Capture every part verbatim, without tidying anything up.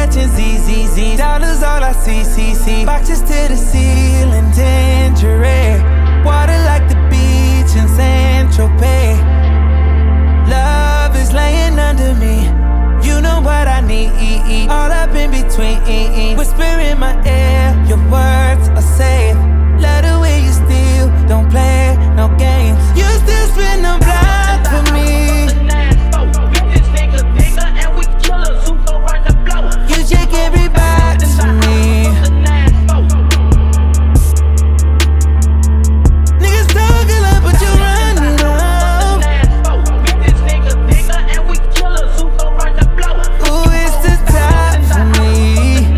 catching Z Z Z. Dollars all I see, see, see. Boxes to the ceiling, tangerine. Water like the beach in San Tropez. Love is laying under me. You know what I need. All up in between. Whisper in my ear, your words are safe. Love the way you still don't play no games. You still spin the block for me. You check every box for me. Niggas talk a lot, but you run it up. Ooh, it's the top for me.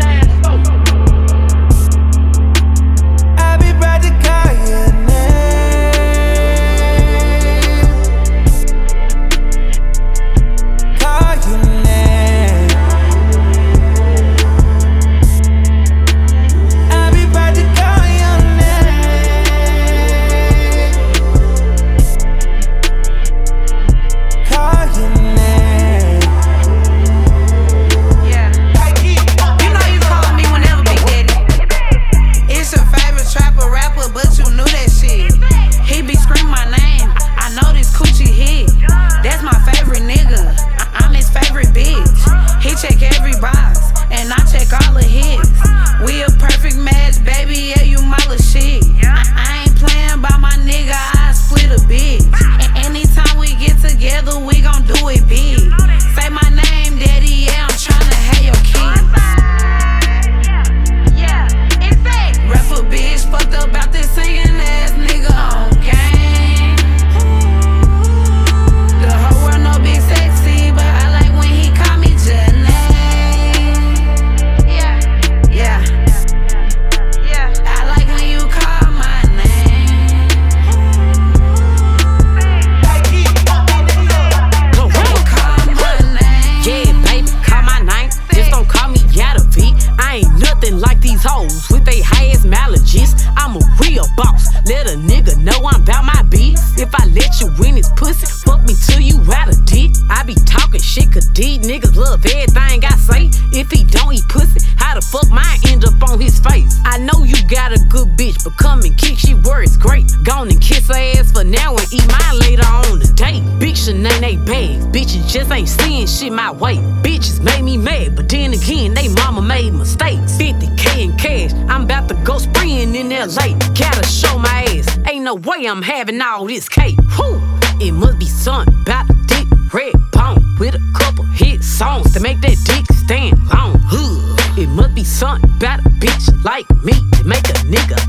I be proud to call your name. Call your name. I be proud to call your name. Call your name. Yeah. You know you call me whenever, Big Daddy. It's your favorite trapper rapper, but you knew that shit. He be screaming my name. I know this coochie hit. That's my favorite nigga. I- I'm his favorite bitch. He check every box, and I check all of his. We a perfect match, baby. Yeah, you my little shit. I, I ain't playing by my nigga. I split a bitch. A- anytime we get together, we gon' do it big. Say my name, daddy. Yeah, I'm tryna have your kids. Rapper bitch, fucked up about this singing ass nigga on game. The whole world know big sexy, but I like when he call me Janae. Yeah, yeah, yeah. I like when you call my name. Call my name. Yeah, baby, call my name. Just don't call me Yadavi. I ain't nothing like these hoes with they highest allergies. I'm a real boss. Let a nigga know I'm about my beats. If I let you win his pussy, fuck me till you out of dick. I be talking shit, cause these niggas love everything I say. If he don't eat pussy, how the fuck mine end up on his face? I know you got a good bitch, but come and kick, she works great. Gone and kiss her ass for now and eat mine later on the day. Big Chanel, they bags. Bitches just ain't seeing shit my way. Bitches made me mad, but then again, they mama made mistakes. fifty K in cash, I'm about to go spraying in L A. Gotta show my ass, ain't no way I'm having all this cake. Whew. It must be something about the dick, red bone, with a couple hit songs to make that dick stand long. Ugh. It must be something about a bitch like me to make a nigga